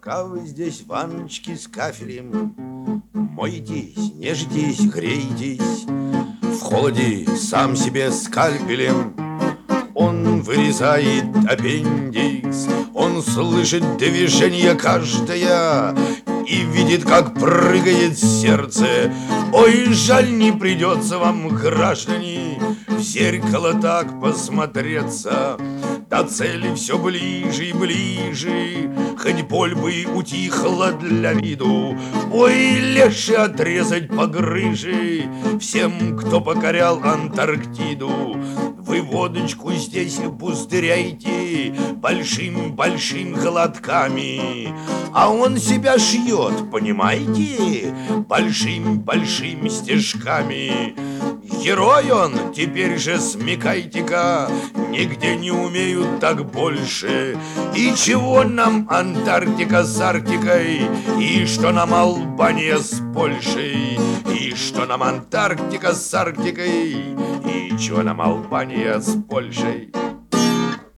Пока вы здесь ванночки с кафелем моетесь, нежитесь, греетесь, в холоде сам себе скальпелем он вырезает аппендикс. Он слышит движение каждое и видит, как прыгает сердце. Ой, жаль, не придется вам, граждане, в зеркало так посмотреться. До цели все ближе и ближе, хоть боль бы утихла для виду. Ой, легче отрезать погрыжи всем, кто покорял Антарктиду. Вы водочку здесь пузыряете большим-большим глотками, а он себя шьет, понимаете, большим-большим стежками. Герой он, теперь же смекайте-ка, нигде не умеют так больше. И чего нам Антарктика с Арктикой, и что нам Албания с Польшей, и что нам Антарктика с Арктикой, и чего нам Албания с Польшей.